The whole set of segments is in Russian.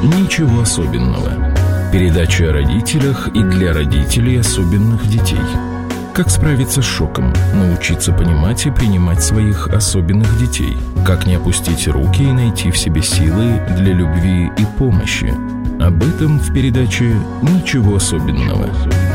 «Ничего особенного». Передача о родителях и для родителей особенных детей. Как справиться с шоком, научиться понимать и принимать своих особенных детей. Как не опустить руки и найти в себе силы для любви и помощи. Об этом в передаче «Ничего особенного».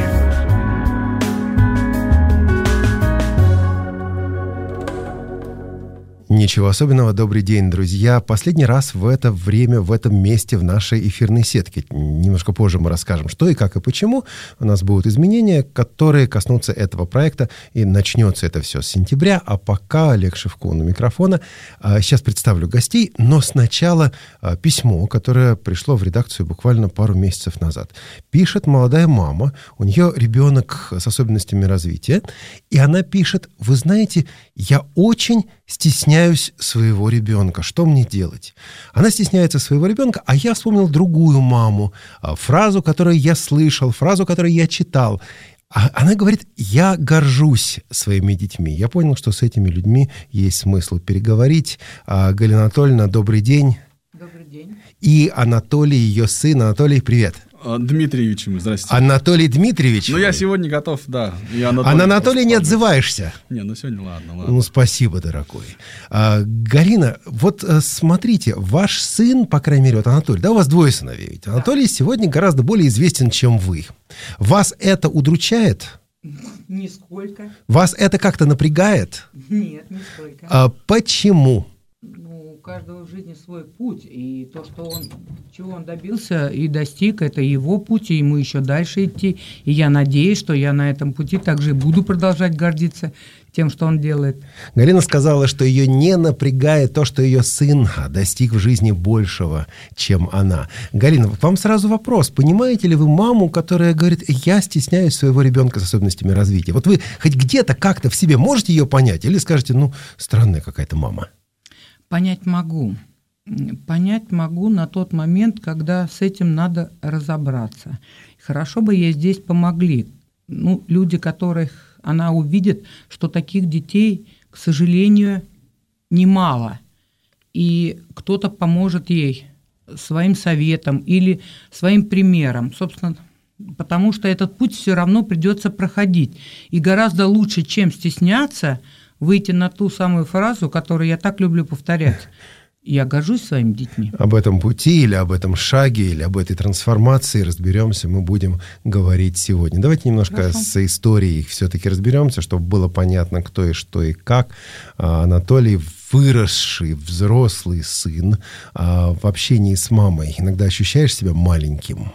Ничего особенного. Добрый день, друзья. Последний раз в это время, в этом месте, в нашей эфирной сетке. Немножко позже мы расскажем, что и как и почему. У нас будут изменения, которые коснутся этого проекта. И начнется это все с сентября. А пока Олег Шевкун у микрофона. Сейчас представлю гостей. Но сначала письмо, которое пришло в редакцию буквально пару месяцев назад. Пишет молодая мама. У нее ребенок с особенностями развития. И она пишет: вы знаете, я очень стесняюсь своего ребенка. Что мне делать? Она стесняется своего ребенка, а я вспомнил другую маму, фразу, которую я слышал, фразу, которую я читал. Она говорит: я горжусь своими детьми. Я понял, что с этими людьми есть смысл переговорить. Галина Анатольевна, добрый день. Добрый день. И Анатолий, ее сын. Анатолий, привет. Дмитриевич, здравствуйте. Анатолий Дмитриевич. Ну, я сегодня готов, да. А на Анатолия не отзываешься? Не, ну сегодня ладно. Ну, спасибо, дорогой. Галина, вот смотрите, ваш сын, по крайней мере, вот Анатолий, да, у вас двое сыновей. Ведь Анатолий сегодня гораздо более известен, чем вы. Вас это удручает? Нисколько. Вас это как-то напрягает? Нет, нисколько. Почему? У каждого в жизни свой путь, и то, чего он добился и достиг, это его путь, и ему еще дальше идти. И я надеюсь, что я на этом пути также буду продолжать гордиться тем, что он делает. Галина сказала, что ее не напрягает то, что ее сын достиг в жизни большего, чем она. Галина, вам сразу вопрос. Понимаете ли вы маму, которая говорит: я стесняюсь своего ребенка с особенностями развития? Вот вы хоть где-то как-то в себе можете ее понять? Или скажете: ну, странная какая-то мама? Понять могу. Понять могу на тот момент, когда с этим надо разобраться. Хорошо бы ей здесь помогли. Люди, которых она увидит, что таких детей, к сожалению, немало. И кто-то поможет ей своим советом или своим примером. Собственно, потому что этот путь все равно придется проходить. И гораздо лучше, чем стесняться, выйти на ту самую фразу, которую я так люблю повторять. Я горжусь своими детьми. Об этом пути или об этом шаге, или об этой трансформации разберемся, мы будем говорить сегодня. Давайте немножко с историей все-таки разберемся, чтобы было понятно, кто и что и как. Анатолий, выросший взрослый сын, в общении с мамой иногда ощущаешь себя маленьким?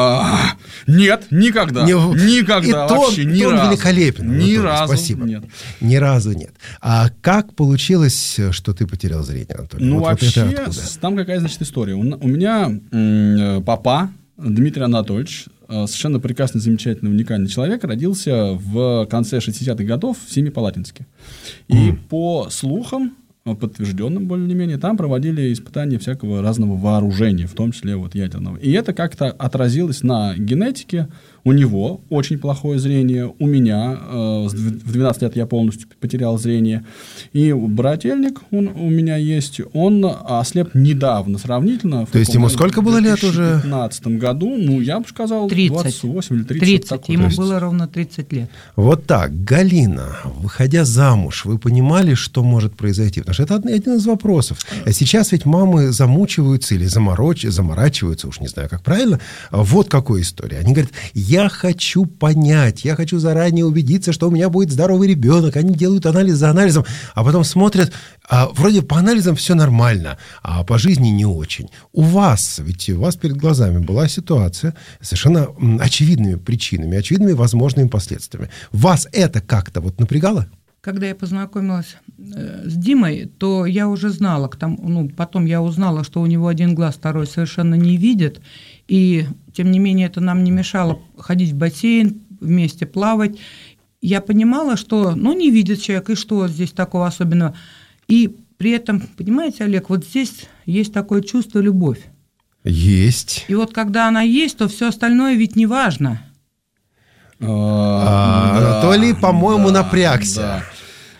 Нет, никогда. Никогда и вообще, ни разу. Он великолепен. Ни разу. Спасибо. Нет. Ни разу нет. А как получилось, что ты потерял зрение, Анатолий? Ну, вообще, это там какая, значит, история. У меня папа Дмитрий Анатольевич, совершенно прекрасный, замечательный, уникальный человек, родился в конце 60-х годов в Семипалатинске. И по слухам, подтвержденным более-менее, там проводили испытания всякого разного вооружения, в том числе вот ядерного. И это как-то отразилось на генетике. У него очень плохое зрение, у меня в 12 лет я полностью потерял зрение. И брательник у меня есть, он ослеп недавно сравнительно. То есть ему сколько было лет уже? В 2015 году, я бы сказал, 30. 28 или 30. 30, ему было ровно 30 лет. Вот так. Галина, выходя замуж, вы понимали, что может произойти? Потому что это один из вопросов. Сейчас ведь мамы замучиваются или заморачиваются, уж не знаю, как правильно. Вот какая история. Они говорят: я хочу понять, я хочу заранее убедиться, что у меня будет здоровый ребенок. Они делают анализ за анализом, а потом смотрят, вроде по анализам все нормально, а по жизни не очень. У вас перед глазами была ситуация с совершенно очевидными причинами, очевидными возможными последствиями. Вас это как-то напрягало? Когда я познакомилась с Димой, то я уже знала, потом я узнала, что у него один глаз, второй совершенно не видит, и тем не менее это нам не мешало ходить в бассейн, вместе плавать. Я понимала, что, не видит человек, и что здесь такого особенного. И при этом, понимаете, Олег, вот здесь есть такое чувство любовь. Есть. И вот когда она есть, то все остальное ведь не важно. Анатолий, по-моему, напрягся.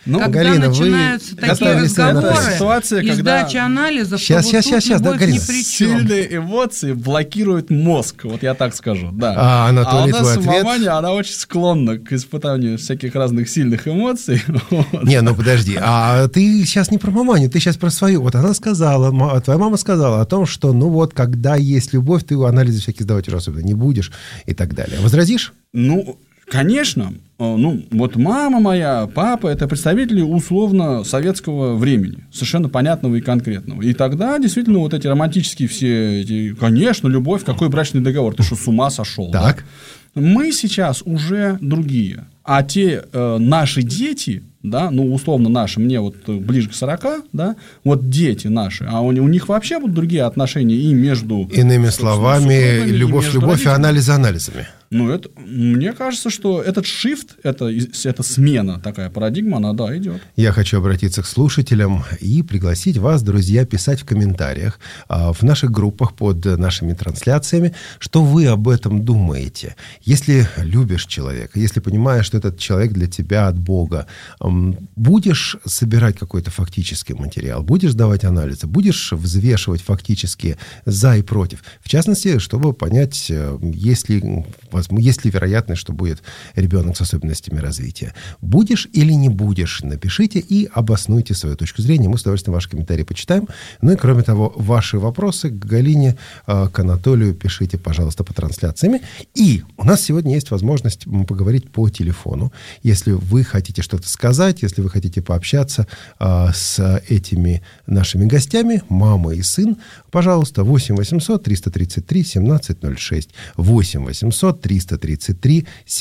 когда Галина, начинаются такие разговоры и сдача анализов, то вот тут любовь ни при чем. Сильные эмоции блокируют мозг, вот я так скажу, да. А Анатолий, у нас твой ответ? маманя, она очень склонна к испытанию всяких разных сильных эмоций. Не, ну подожди, а ты сейчас не про маманю, ты сейчас про свою. Вот она сказала, твоя мама сказала о том, что, ну вот, когда есть любовь, ты анализы всякие сдавать уже особенно не будешь и так далее. Возразишь? Ну, конечно. Ну, вот мама моя, папа – это представители условно советского времени, совершенно понятного и конкретного. И тогда действительно вот эти романтические все эти, конечно, любовь, какой брачный договор, ты что, с ума сошел? Так. Да? Мы сейчас уже другие. А те наши дети, да, ну, условно наши, мне вот ближе к 40, да, вот дети наши, а у них вообще будут другие отношения и между... Иными словами, любовь и анализ анализами. Ну, это, мне кажется, что этот шифт, эта смена, такая парадигма, она, да, идет. Я хочу обратиться к слушателям и пригласить вас, друзья, писать в комментариях в наших группах под нашими трансляциями, что вы об этом думаете. Если любишь человека, если понимаешь, что этот человек для тебя от Бога, будешь собирать какой-то фактический материал, будешь давать анализы, будешь взвешивать фактически за и против. В частности, чтобы понять, есть ли вероятность, что будет ребенок с особенностями развития. Будешь или не будешь, напишите и обоснуйте свою точку зрения. Мы с удовольствием ваши комментарии почитаем. Ну и, кроме того, ваши вопросы к Галине, к Анатолию пишите, пожалуйста, по трансляциями. И у нас сегодня есть возможность поговорить по телефону. Если вы хотите что-то сказать, если вы хотите пообщаться с этими нашими гостями, мама и сын, пожалуйста, 8 800 333 1706. 8 800 333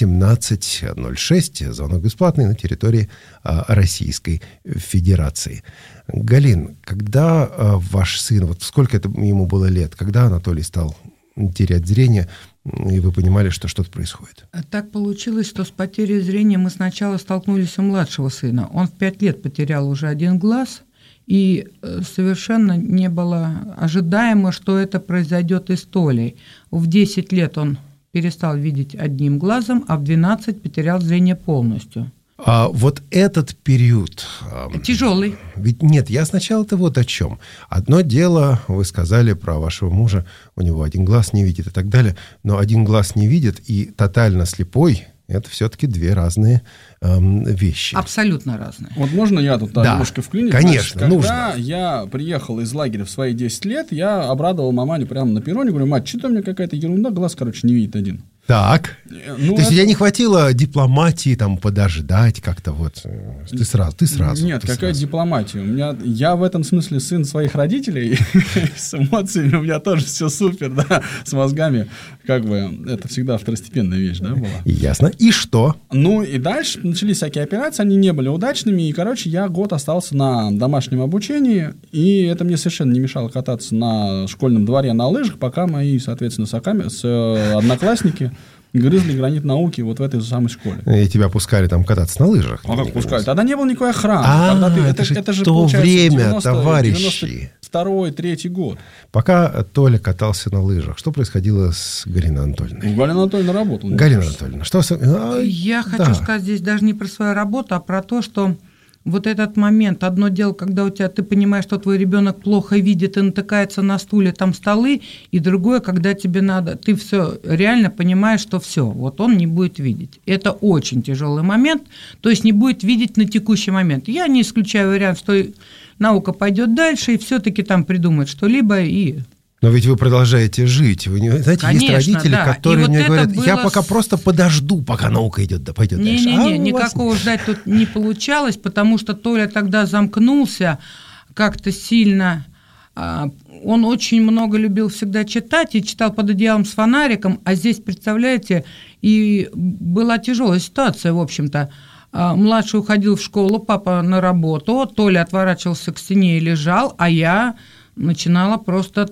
1706. Звонок бесплатный на территории Российской Федерации. Галин, когда ваш сын, вот сколько это ему было лет, когда Анатолий стал терять зрение, и вы понимали, что что-то происходит? Так получилось, что с потерей зрения мы сначала столкнулись у младшего сына. Он в 5 лет потерял уже один глаз, и совершенно не было ожидаемо, что это произойдет и с Толей. В 10 лет он перестал видеть одним глазом, а в 12 потерял зрение полностью. А вот этот период... Тяжелый. Ведь нет, я сначала-то вот о чем. Одно дело, вы сказали про вашего мужа, у него один глаз не видит и так далее, но один глаз не видит и тотально слепой, это все-таки две разные вещи. Абсолютно разные. Вот можно я тут немножко вклинюсь? Конечно, значит, нужно. Когда я приехал из лагеря в свои 10 лет, я обрадовал маманю прямо на перроне, говорю: мать, что-то у меня какая-то ерунда, глаз, короче, не видит один. Так. Ну, то есть, тебе не хватило дипломатии, там, подождать как-то вот? Ты сразу. Нет, какая дипломатия? Я в этом смысле сын своих родителей, с эмоциями у меня тоже все супер, да, с мозгами, как бы, это всегда второстепенная вещь, да, была. Ясно. И что? Ну, и дальше начались всякие операции, они не были удачными, и, короче, я год остался на домашнем обучении, и это мне совершенно не мешало кататься на школьном дворе на лыжах, пока мои, соответственно, одноклассники грызли гранит науки вот в этой же самой школе. И тебя пускали там кататься на лыжах? А как пускали? Тогда не было никакой охраны. Это же то время, товарищи. 92-3 год. Пока Толя катался на лыжах, что происходило с Галиной Анатольевной? Галина Анатольевна работала. Галина Анатольевна, что... Я хочу сказать здесь даже не про свою работу, а про то, что вот этот момент, одно дело, когда ты понимаешь, что твой ребенок плохо видит и натыкается на стуле, там столы, и другое, когда тебе надо, ты все реально понимаешь, что все, вот он не будет видеть. Это очень тяжелый момент, то есть не будет видеть на текущий момент. Я не исключаю вариант, что наука пойдет дальше, и все-таки там придумают что-либо, и... Но ведь вы продолжаете жить. Вы не, знаете, конечно, есть родители, да, которые мне говорят, я пока просто подожду, пока наука пойдет дальше. Не-не-не, никакого ждать тут не получалось, потому что Толя тогда замкнулся как-то сильно. Он очень много любил всегда читать и читал под одеялом с фонариком, а здесь, представляете, и была тяжелая ситуация, в общем-то. Младший уходил в школу, папа на работу, Толя отворачивался к стене и лежал, а я... начинала просто,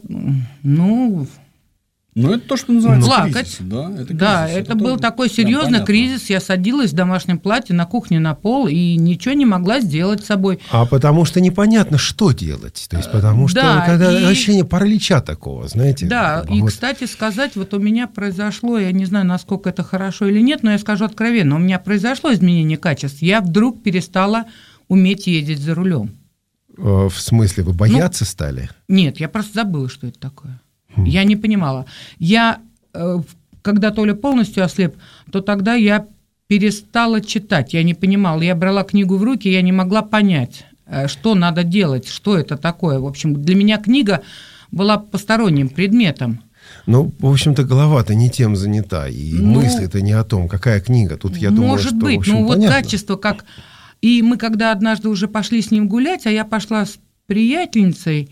Ну, это то, что называется плакать. Кризис, да? Это кризис. Да, это был такой серьезный кризис. Я садилась в домашнем платье на кухне на пол и ничего не могла сделать с собой. А потому что непонятно, что делать. То есть, потому что когда ощущение паралича такого, знаете. Да, и, кстати сказать, вот у меня произошло, я не знаю, насколько это хорошо или нет, но я скажу откровенно, у меня произошло изменение качеств. Я вдруг перестала уметь ездить за рулем. В смысле, вы бояться стали? Нет, я просто забыла, что это такое. Я не понимала. Когда Толя полностью ослеп, то тогда я перестала читать. Я не понимала. Я брала книгу в руки, я не могла понять, что надо делать, что это такое. В общем, для меня книга была посторонним предметом. Ну, в общем-то, голова-то не тем занята, и мысли-то не о том, какая книга. Тут, я думаю, может что, быть, в общем, но понятно. вот качество как... И мы когда однажды уже пошли с ним гулять, а я пошла с приятельницей,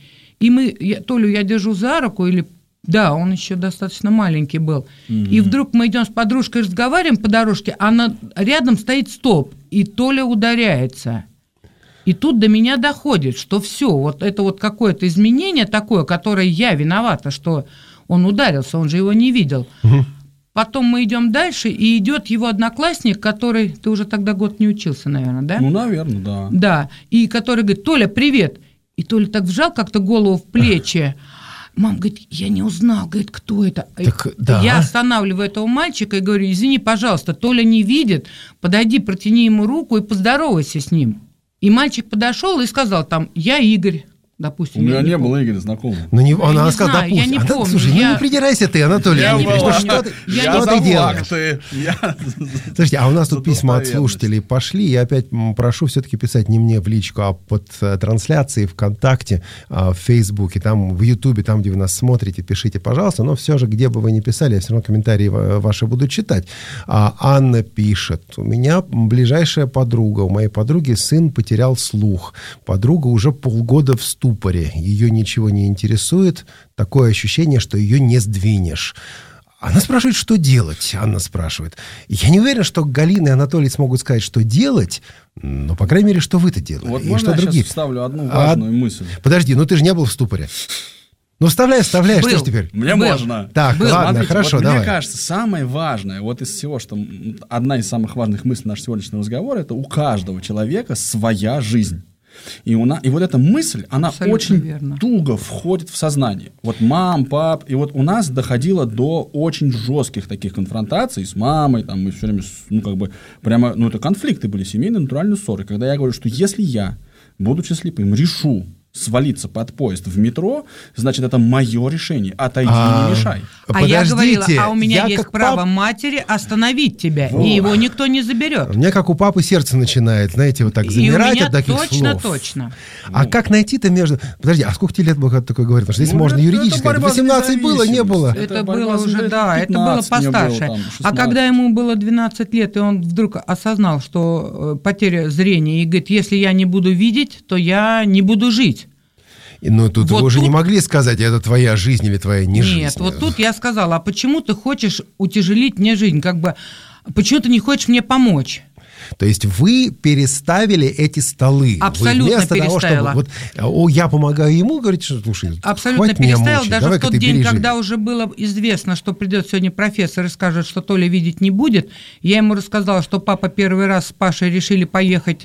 и Толю я держу за руку, да, он еще достаточно маленький был, и вдруг мы идем с подружкой, разговариваем по дорожке, она рядом стоит стоп, и Толя ударяется. И тут до меня доходит, что все, вот это вот какое-то изменение такое, которое я виновата, что он ударился, он же его не видел. Потом мы идем дальше, и идет его одноклассник, который... Ты уже тогда год не учился, наверное, да? Ну, наверное, да. Да, и который говорит: Толя, привет. И Толя так вжал как-то голову в плечи. Мам говорит: я не узнал, говорит, кто это. Так, да. Я останавливаю этого мальчика и говорю: извини, пожалуйста, Толя не видит, подойди, протяни ему руку и поздоровайся с ним. И мальчик подошел и сказал там: я Игорь. Допустим, у меня не было Игоря знакомого. Она сказала: допустим. Я не помню. Слушай, не придирайся ты, Анатолий. Что ты делаешь? Слушайте, а у нас тут письма от слушателей пошли. Я опять прошу все-таки писать не мне в личку, а под трансляцией ВКонтакте, в Фейсбуке, там в Ютубе, там, где вы нас смотрите, пишите, пожалуйста. Но все же, где бы вы ни писали, я все равно комментарии ваши буду читать. Анна пишет: у меня ближайшая подруга. У моей подруги сын потерял слух. Подруга уже полгода в ступоре. Ее ничего не интересует. Такое ощущение, что ее не сдвинешь. Она спрашивает, что делать. Анна спрашивает. Я не уверен, что Галина и Анатолий смогут сказать, что делать, но, по крайней мере, что вы-то делали. Вот и можно что я другие. сейчас вставлю одну важную мысль? Подожди, ты же не был в ступоре. Вставляй, что ж теперь? Мне можно. Так, ладно, смотрите, хорошо, вот давай. Мне кажется, самое важное, вот из всего, что одна из самых важных мыслей нашего сегодняшнего разговора, это у каждого человека своя жизнь. И вот эта мысль, она абсолютно очень верно. туго входит в сознание. Вот мам, пап, и вот у нас доходило до очень жестких таких конфронтаций с мамой, там мы все время, это конфликты были, семейные, натуральные ссоры. Когда я говорю, что если я, будучи слепым, решу свалиться под поезд в метро, значит, это мое решение. Отойди, не мешай. Я говорила: у меня есть право матери остановить тебя, и его никто не заберет. У меня, как у папы, сердце начинает, знаете, вот так замирать от таких слов. Точно. А как найти-то между... Подожди, а сколько тебе лет было, когда такое говорит? Потому что здесь можно юридически. 18 было, не было. Это было уже, да, это было постарше. А когда ему было 12 лет, и он вдруг осознал, что потеря зрения, и говорит: если я не буду видеть, то я не буду жить. Но тут вы уже не могли сказать, это твоя жизнь или твоя не жизнь. Нет, вот тут я сказала: а почему ты хочешь утяжелить мне жизнь? Почему ты не хочешь мне помочь? То есть вы переставили эти столы. Абсолютно вы вместо переставила. Того, чтобы я помогаю ему, говорите, что слушай, абсолютно хватит меня переставила. мучить, Даже давай-ка в тот день, когда уже было известно, что придет сегодня профессор и скажет, что Толя видеть не будет, я ему рассказала, что папа первый раз с Пашей решили поехать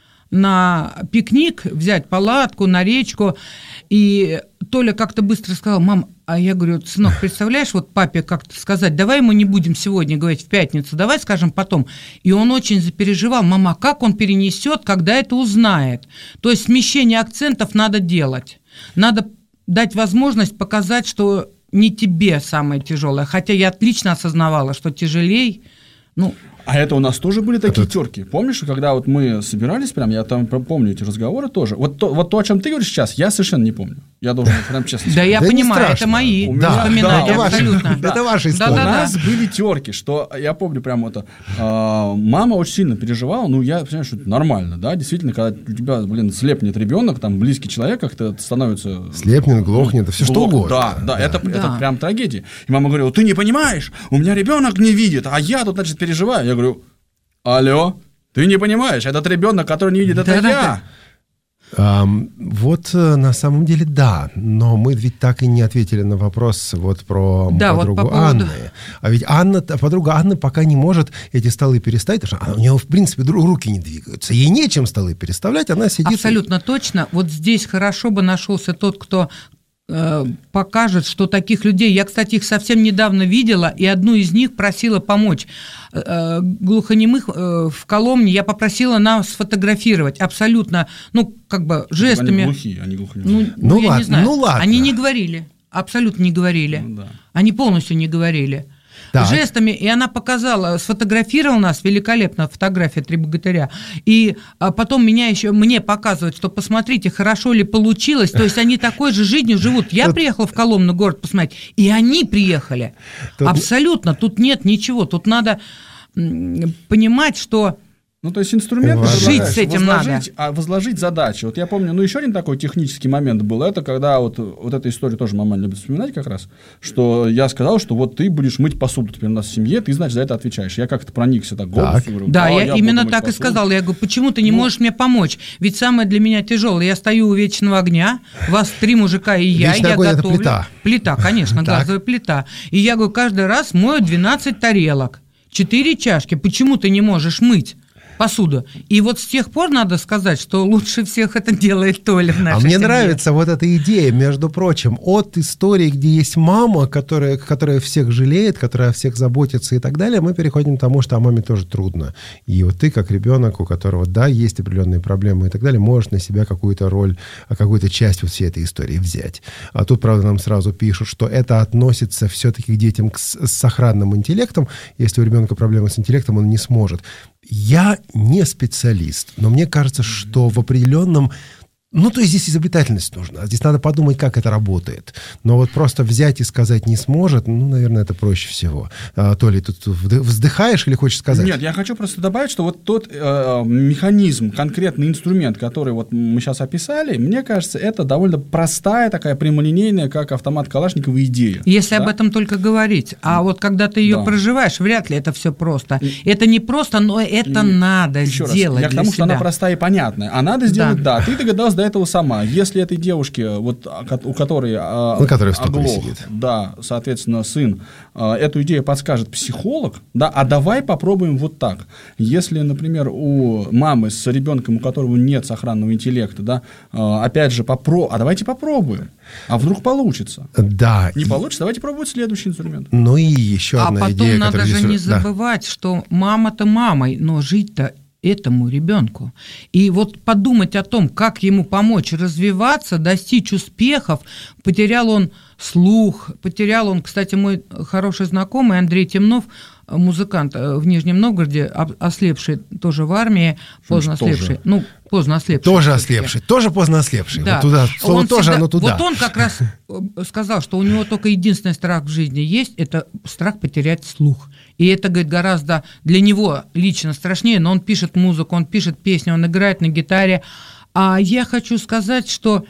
на пикник, взять палатку на речку, и Толя как-то быстро сказал: мам, а я говорю: сынок, представляешь, вот папе как-то сказать, давай ему не будем сегодня говорить в пятницу, давай скажем потом. И он очень запереживал: мама, как он перенесет, когда это узнает? То есть смещение акцентов надо делать. Надо дать возможность показать, что не тебе самое тяжелое, хотя я отлично осознавала, что тяжелей, А это у нас тоже были такие терки. Помнишь, когда вот мы собирались, я там помню эти разговоры тоже. Вот то, о чем ты говоришь сейчас, я совершенно не помню. Я должен прям честно сказать. Да, я понимаю, это мои воспоминания, абсолютно. Это ваша история. У нас были терки, что я помню прям это. Мама очень сильно переживала, я понимаю, что это нормально, да, действительно, когда у тебя, слепнет ребенок, там близкий человек как-то становится... Слепнет, глохнет, все что угодно. Да, это прям трагедия. И мама говорила: ты не понимаешь, у меня ребенок не видит, а я тут, значит, переживаю. Я говорю: алло, ты не понимаешь, этот ребенок, который не видит, это я. Вот на самом деле да, но мы ведь так и не ответили на вопрос про подругу Анны. А ведь подруга Анны пока не может эти столы переставить, потому что у нее в принципе руки не двигаются. Ей нечем столы переставлять, она сидит. Абсолютно точно. Вот здесь хорошо бы нашелся тот, кто покажет, что таких людей... Я, кстати, их совсем недавно видела, и одну из них просила помочь. Глухонемых в Коломне я попросила нас сфотографировать абсолютно, жестами. Они глухие, они глухонемые. Я не знаю. ладно. Они не говорили, абсолютно не говорили. Да. Они полностью не говорили. Так. Жестами, и она показала, сфотографировала нас, великолепная фотография «Три богатыря», и потом мне показывают, что посмотрите, хорошо ли получилось, то есть они такой же жизнью живут. Я приехала в Коломну, город, посмотреть, и они приехали. Абсолютно, тут нет ничего, тут надо понимать, что... То есть инструмент жить с этим возложить задачи. Вот я помню, еще один такой технический момент был, это когда вот эту историю тоже мама любит вспоминать как раз, что я сказал, что вот ты будешь мыть посуду теперь у нас в семье, ты, значит, за это отвечаешь. Я как-то проникся так голосом. Говорю, да, я именно так и сказал. Я говорю, почему ты не можешь мне помочь? Ведь самое для меня тяжелое, я стою у вечного огня, вас 3 мужика и я готовлю. Это плита, конечно, газовая плита. И я говорю, каждый раз мою 12 тарелок, 4 чашки. Почему ты не можешь мыть посуду? И вот с тех пор надо сказать, что лучше всех это делает Толя в нашей мне семье. нравится вот эта идея, между прочим, от истории, где есть мама, которая всех жалеет, которая о всех заботится и так далее, мы переходим к тому, что о маме тоже трудно. И вот ты, как ребенок, у которого, да, есть определенные проблемы и так далее, можешь на себя какую-то роль, какую-то часть вот всей этой истории взять. А тут, правда, нам сразу пишут, что это относится все-таки к детям с сохранным интеллектом. Если у ребенка проблемы с интеллектом, он не сможет. Я не специалист, но мне кажется, что в определенном... то есть здесь изобретательность нужна. Здесь надо подумать, как это работает. Но вот просто взять и сказать не сможет, наверное, это проще всего. Толя, ты тут вздыхаешь или хочешь сказать? Нет, я хочу просто добавить, что вот тот механизм, конкретный инструмент, который вот мы сейчас описали, мне кажется, это довольно простая такая прямолинейная, как автомат Калашникова, идея. Если об этом только говорить. А вот когда ты ее проживаешь, вряд ли это все просто. Это не просто, но это надо еще сделать. Раз, я к тому, что она простая и понятная. А надо сделать, ты догадалась до этого сама. Если этой девушке, вот, у которой оглох, да, соответственно, сын, эту идею подскажет психолог, да, а давай попробуем вот так. Если, например, у мамы с ребенком, у которого нет сохранного интеллекта, да, опять же, давайте попробуем. А вдруг получится? Да. Не получится, давайте пробовать следующий инструмент. И еще одна идея, потом надо же не забывать, что мама-то мамой, но жить-то этому ребенку. И вот подумать о том, как ему помочь развиваться, достичь успехов. Потерял он слух, кстати, мой хороший знакомый Андрей Темнов, музыкант в Нижнем Новгороде, ослепший тоже в армии, поздно ослепший. Поздно ослепший. Тоже ослепший, тоже поздно ослепший. Да. Вот туда, слово тоже, оно туда. Вот он как раз сказал, что у него только единственный страх в жизни есть, это страх потерять слух. И это, говорит, гораздо для него лично страшнее, но он пишет музыку, он пишет песни, он играет на гитаре. А я хочу сказать, что,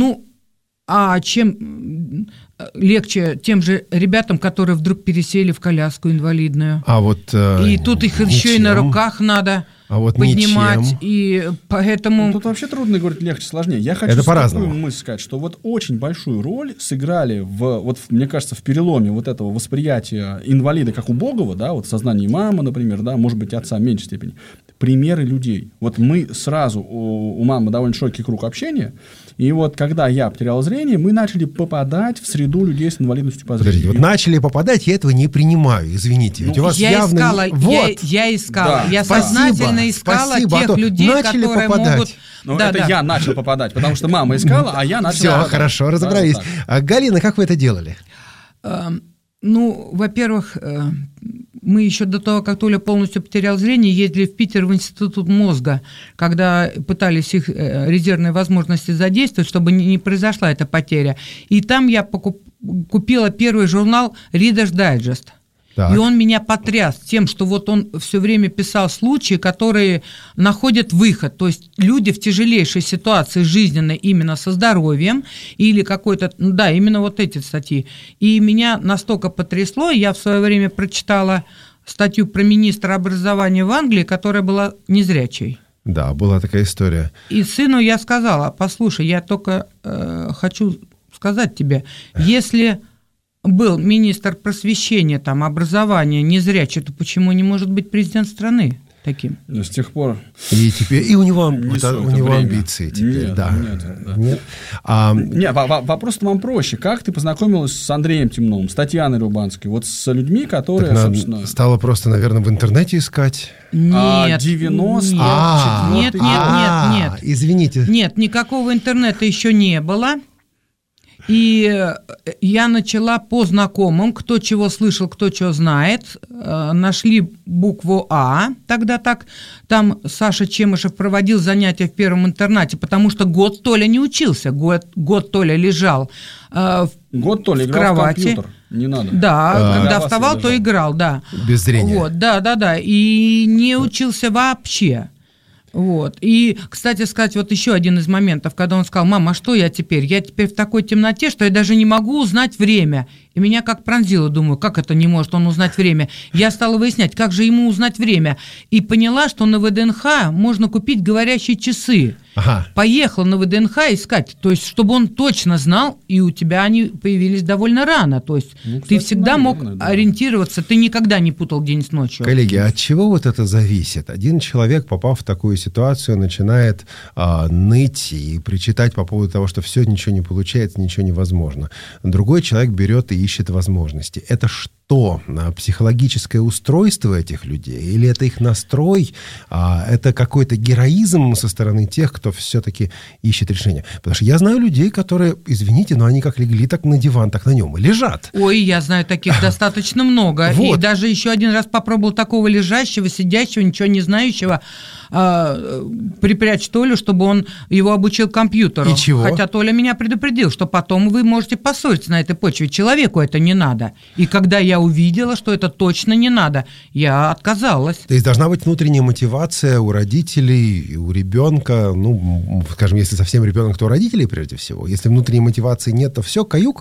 чем легче тем же ребятам, которые вдруг пересели в коляску инвалидную. И тут их еще и на руках надо поднимать. Ничем. И поэтому... Тут вообще трудно говорить легче, сложнее. Я хочу такую мысль сказать, что вот очень большую роль сыграли мне кажется, в переломе вот этого восприятия инвалида как убогого, да, вот в сознании мамы, например, да, может быть, отца в меньшей степени, примеры людей. Вот мы сразу, у мамы довольно широкий круг общения, и вот когда я потерял зрение, мы начали попадать в среду людей с инвалидностью по зрению. Подождите, начали попадать, я этого не принимаю, извините. Ведь у вас я явно... я искала, Да. Я сознательно искала тех людей, которые могут... Я начал попадать, потому что мама искала, а я начал попадать. Все, хорошо, разобрались. Галина, как вы это делали? Во-первых, мы еще до того, как Толя полностью потерял зрение, ездили в Питер в институт мозга, когда пытались их резервные возможности задействовать, чтобы не произошла эта потеря. И там я купила первый журнал Reader's Digest. Так. И он меня потряс тем, что вот он все время писал случаи, которые находят выход. То есть люди в тяжелейшей ситуации жизненной именно со здоровьем или какой-то... именно вот эти статьи. И меня настолько потрясло, я в свое время прочитала статью про министра образования в Англии, которая была незрячей. Да, была такая история. И сыну я сказала: послушай, я только хочу сказать тебе, если... был министр просвещения, образования незрячий, то почему не может быть президент страны? таким. С тех пор... И у него амбиции теперь. Нет. Нет, вопрос вам проще. Как ты познакомилась с Андреем Темновым, с Татьяной Рубанской, вот с людьми, которые, собственно... Стала просто, наверное, в интернете искать? Нет. 90... Нет. Извините. Нет, никакого интернета еще не было. И я начала по знакомым, кто чего слышал, кто чего знает. Нашли букву «А», тогда так. Там Саша Чемышев проводил занятия в первом интернате, потому что год Толя не учился, год Толя лежал год Толя в играл кровати. В компьютер, не надо. Да, когда вставал, то играл, да. Без зрения. Вот, да. И не учился вообще. Вот. И, кстати сказать, вот еще один из моментов, когда он сказал: мама, а что я теперь? Я теперь в такой темноте, что я даже не могу узнать время. И меня как пронзило, думаю, как это не может он узнать время? Я стала выяснять, как же ему узнать время. И поняла, что на ВДНХ можно купить говорящие часы. Ага. Поехала на ВДНХ искать, то есть, чтобы он точно знал, и у тебя они появились довольно рано. То есть, кстати, ты всегда мог ориентироваться, ты никогда не путал день с ночью. Коллеги, от чего вот это зависит? Один человек, попав в такую ситуацию, начинает ныть и причитать по поводу того, что все, ничего не получается, ничего невозможно. Другой человек берет и ищет возможности. Это что? Психологическое устройство этих людей? Или это их настрой? Это какой-то героизм со стороны тех, кто все-таки ищет решение? Потому что я знаю людей, которые, извините, но они как легли, так на диван, так на нем и лежат. Ой, я знаю таких достаточно много. Вот. И даже еще один раз попробовал такого лежащего, сидящего, ничего не знающего, припрячь Толю, чтобы он его обучил компьютеру. И чего? Хотя Толя меня предупредил, что потом вы можете поссориться на этой почве. Человеку это не надо. И когда я увидела, что это точно не надо, я отказалась. То есть должна быть внутренняя мотивация у родителей, у ребенка. Ну, скажем, если совсем ребенок, то у родителей прежде всего. Если внутренней мотивации нет, то все, каюк.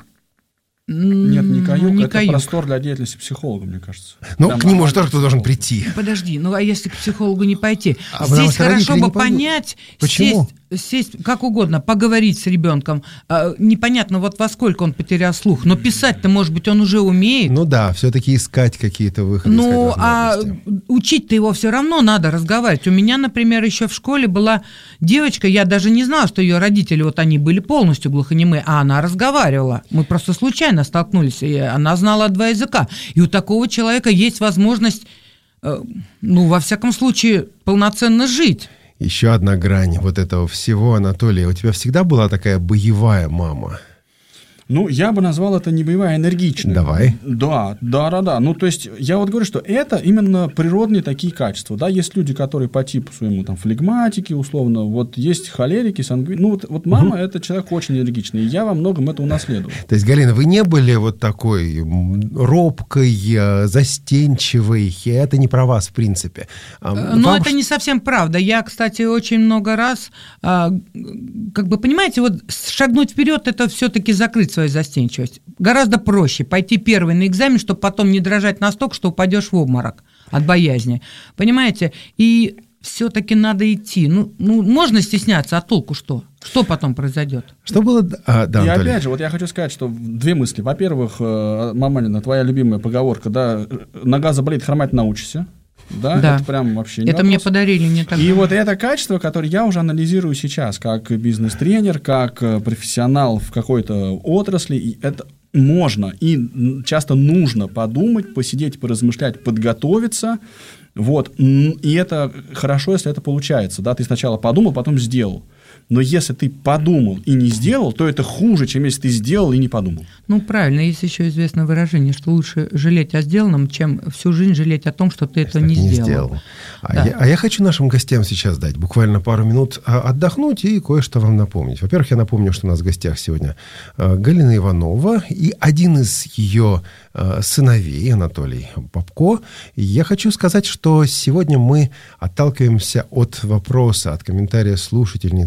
Нет, не каюк, не это каюк. Простор для деятельности психолога, мне кажется. Ну, Прям к нему же тоже кто должен прийти. Подожди, ну а если к психологу не пойти? Здесь хорошо бы понять, почему? Сесть как угодно, поговорить с ребенком. Непонятно, вот во сколько он потерял слух, но писать-то, может быть, он уже умеет. Ну да, все-таки искать какие-то выходы. Ну, а учить-то его все равно надо разговаривать. У меня, например, еще в школе была девочка, я даже не знала, что ее родители, вот они были полностью глухонемые, а она разговаривала. Мы просто случайно столкнулись, и она знала 2 языка. И у такого человека есть возможность, ну, во всяком случае, полноценно жить. Еще одна грань вот этого всего, Анатолий. У тебя всегда была такая боевая мама? Ну, я бы назвал это не боевая, а энергичная. Давай. Да. Ну, то есть, я вот говорю, что это именно природные такие качества. Да, есть люди, которые по типу своему, там, флегматики, условно, вот есть холерики, Ну, вот мама – это человек очень энергичный, и я во многом это унаследовал. То есть, Галина, вы не были вот такой робкой, застенчивой, это не про вас, в принципе. Ну, это не совсем правда. Я, кстати, очень много раз, как бы, понимаете, вот шагнуть вперед – это все-таки закрыть свою застенчивость. Гораздо проще пойти первый на экзамен, чтобы потом не дрожать настолько, что упадешь в обморок от боязни. Понимаете? И все-таки надо идти. Ну, можно стесняться, а толку что? Что потом произойдет? Что было... Да, и опять же, вот я хочу сказать, что 2 мысли. Во-первых, Мамалина, твоя любимая поговорка, да, нога заболит, хромать научишься. Да, это прям вообще не это вопрос. Мне подарили не так. И вот это качество, которое я уже анализирую сейчас, как бизнес-тренер, как профессионал в какой-то отрасли, и это можно и часто нужно подумать, посидеть, поразмышлять, подготовиться. Вот. И это хорошо, если это получается. Да? Ты сначала подумал, потом сделал. Но если ты подумал и не сделал, то это хуже, чем если ты сделал и не подумал. Ну, правильно. Есть еще известное выражение, что лучше жалеть о сделанном, чем всю жизнь жалеть о том, что ты это не сделал. Да. Я хочу нашим гостям сейчас дать буквально пару минут отдохнуть и кое-что вам напомнить. Во-первых, я напомню, что у нас в гостях сегодня Галина Иванова и один из ее сыновей, Анатолий Попко. И я хочу сказать, что сегодня мы отталкиваемся от вопроса, от комментария слушательницы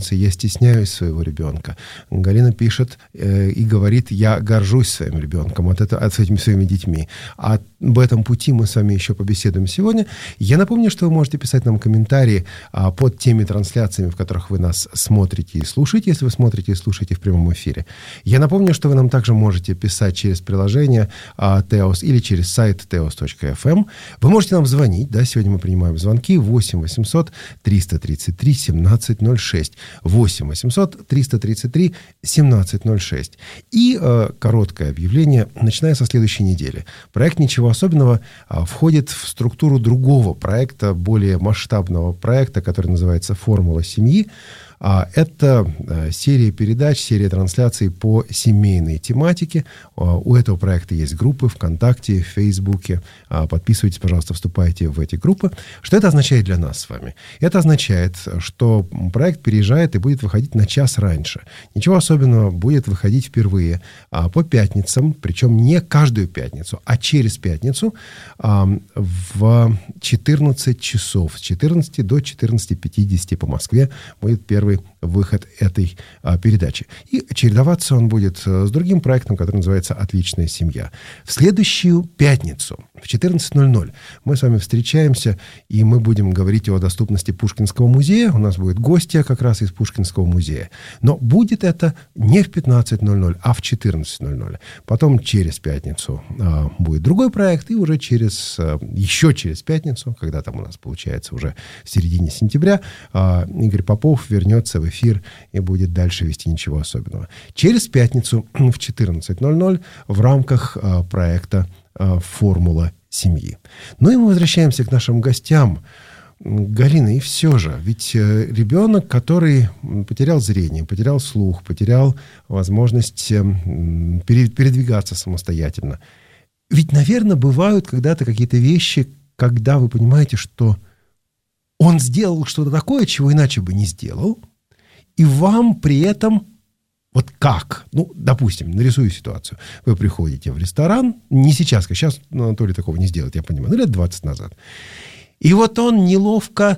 стесняются. Я стесняюсь своего ребенка. Галина пишет и говорит, я горжусь своим ребенком, с этими своими детьми. Об этом пути мы с вами еще побеседуем сегодня. Я напомню, что вы можете писать нам комментарии под теми трансляциями, в которых вы нас смотрите и слушаете, если вы смотрите и слушаете в прямом эфире. Я напомню, что вы нам также можете писать через приложение Teos или через сайт teos.fm. Вы можете нам звонить, да, сегодня мы принимаем звонки 8 800 333 1706. 8 800 333 1706. И короткое объявление, начиная со следующей недели. Проект «Ничего особенного» входит в структуру другого проекта, более масштабного проекта, который называется «Формула семьи». Это серия передач, серия трансляций по семейной тематике. У этого проекта есть группы ВКонтакте, в Фейсбуке. Подписывайтесь, пожалуйста, вступайте в эти группы. Что это означает для нас с вами? Это означает, что проект переезжает и будет выходить на час раньше. Ничего особенного, будет выходить впервые по пятницам, причем не каждую пятницу, а через пятницу в 14 часов. С 14 до 14:50 по Москве будет первый выход этой передачи. И чередоваться он будет с другим проектом, который называется «Отличная семья». В следующую пятницу в 14:00 мы с вами встречаемся, и мы будем говорить о доступности Пушкинского музея. У нас будет гостья как раз из Пушкинского музея. Но будет это не в 15:00, а в 14:00. Потом через пятницу будет другой проект, и уже еще через пятницу, когда там у нас получается уже в середине сентября, Игорь Попов вернется в эфир и будет дальше вести «Ничего особенного». Через пятницу в 14:00 в рамках проекта «Формула семьи». Ну и мы возвращаемся к нашим гостям. Галина, и все же, ведь ребенок, который потерял зрение, потерял слух, потерял возможность передвигаться самостоятельно, ведь, наверное, бывают когда-то какие-то вещи, когда вы понимаете, что он сделал что-то такое, чего иначе бы не сделал, и вам при этом, вот как? Ну, допустим, нарисую ситуацию. Вы приходите в ресторан, не сейчас, как сейчас Анатолий такого не сделает, я понимаю, лет 20 назад. И вот он неловко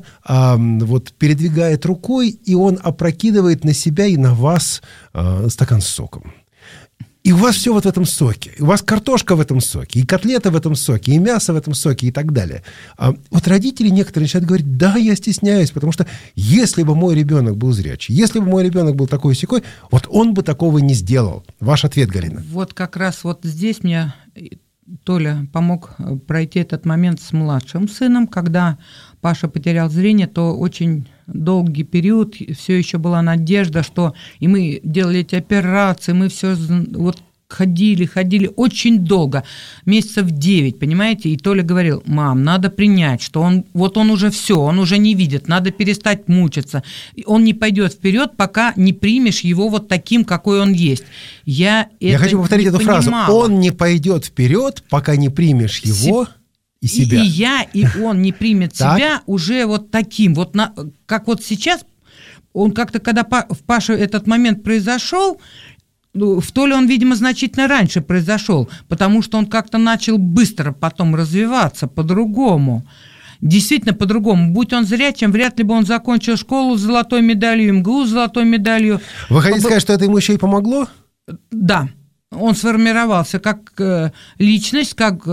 передвигает рукой, и он опрокидывает на себя и на вас стакан с соком. И у вас все вот в этом соке. У вас картошка в этом соке, и котлета в этом соке, и мясо в этом соке, и так далее. Вот родители некоторые начинают говорить, да, я стесняюсь, потому что если бы мой ребенок был зрячий, если бы мой ребенок был такой-сякой, вот он бы такого не сделал. Ваш ответ, Галина. Вот как раз вот здесь мне Толя помог пройти этот момент с младшим сыном. Когда Паша потерял зрение, то очень долгий период все еще была надежда, что и мы делали эти операции, мы все вот ходили очень долго, месяцев 9, понимаете, и Толя говорил, мам, надо принять, что он уже все, он уже не видит, надо перестать мучиться, он не пойдет вперед, пока не примешь его вот таким, какой он есть. Я хочу повторить эту фразу, он не пойдет вперед, пока не примешь его и себя. И он не примет себя уже вот таким, вот как вот сейчас, он как-то, когда в Паше этот момент произошел, в Толе он, видимо, значительно раньше произошел, потому что он как-то начал быстро потом развиваться по-другому. Действительно по-другому. Будь он зрячим, вряд ли бы он закончил школу с золотой медалью, МГУ с золотой медалью. Вы хотите сказать, что это ему еще и помогло? Да. Он сформировался как личность, как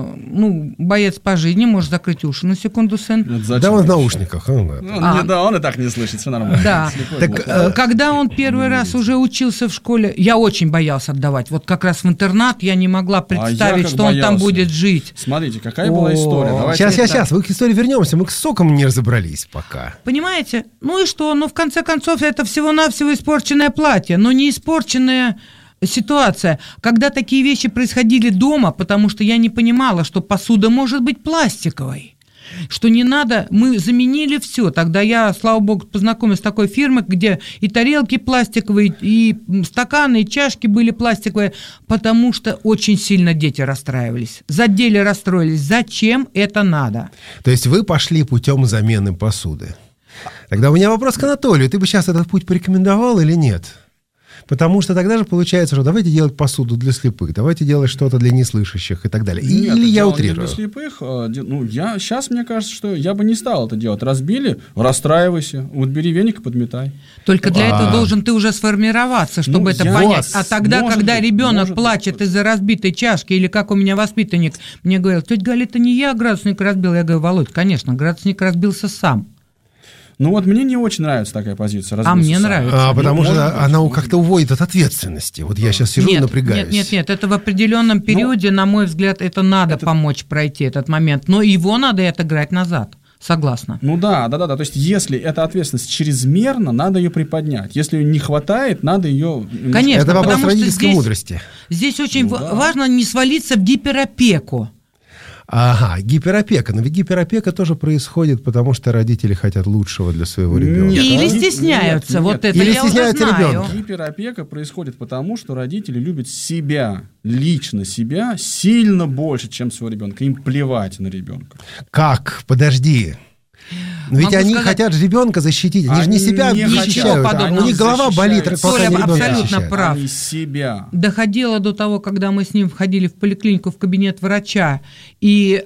боец по жизни. Можешь закрыть уши на секунду, сын. Да, он в наушниках. Да, он и так не слышит, все нормально. Да. Когда он первый раз уже учился в школе, я очень боялся отдавать. Вот как раз в интернат я не могла представить, что он там будет жить. Смотрите, какая была история. Сейчас, мы к истории вернемся. Мы к сокам не разобрались пока. Понимаете? Ну и что? Ну, в конце концов, это всего-навсего испорченное платье, но не испорченное... Ситуация, когда такие вещи происходили дома, потому что я не понимала, что посуда может быть пластиковой, что не надо, мы заменили все. Тогда я, слава богу, познакомилась с такой фирмой, где и тарелки пластиковые, и стаканы, и чашки были пластиковые, потому что очень сильно дети расстраивались. Задели, расстроились. Зачем это надо? То есть вы пошли путем замены посуды. Тогда у меня вопрос к Анатолию. Ты бы сейчас этот путь порекомендовал или нет? Потому что тогда же получается, что давайте делать посуду для слепых, давайте делать что-то для неслышащих и так далее. Нет, Или я дело утрирую? не для слепых. Сейчас, мне кажется, что я бы не стал это делать. Разбили, расстраивайся. Вот бери веник и подметай. Только для этого должен ты уже сформироваться, чтобы это понять. А тогда, когда ребенок плачет из-за разбитой чашки, или как у меня воспитанник мне говорил: тетя Галя, это не я градусник разбил. Я говорю: Володь, конечно, градусник разбился сам. Ну вот мне не очень нравится такая позиция. Мне нравится. Потому что она как-то уводит от ответственности. Вот я сейчас сижу и напрягаюсь. Нет, это в определенном периоде, на мой взгляд, это надо помочь пройти этот момент. Но его надо и отыграть назад. Согласна. Ну да. То есть, если эта ответственность чрезмерна, надо ее приподнять. Если ее не хватает, надо ее... Конечно, это вопрос родительской мудрости. Здесь очень важно не свалиться в гиперопеку. Ага, гиперопека. Но ведь гиперопека тоже происходит, потому что родители хотят лучшего для своего ребенка. Или стесняются. Вот это или я уже знаю. Ребенка. Гиперопека происходит потому, что родители любят себя, лично себя, сильно больше, чем своего ребенка. Им плевать на ребенка. Как? Подожди. Но ведь они хотят ребенка защитить, они же не себя защищают, у них голова болит, пока они ребенка абсолютно прав. Они себя. Доходило до того, когда мы с ним входили в поликлинику, в кабинет врача, и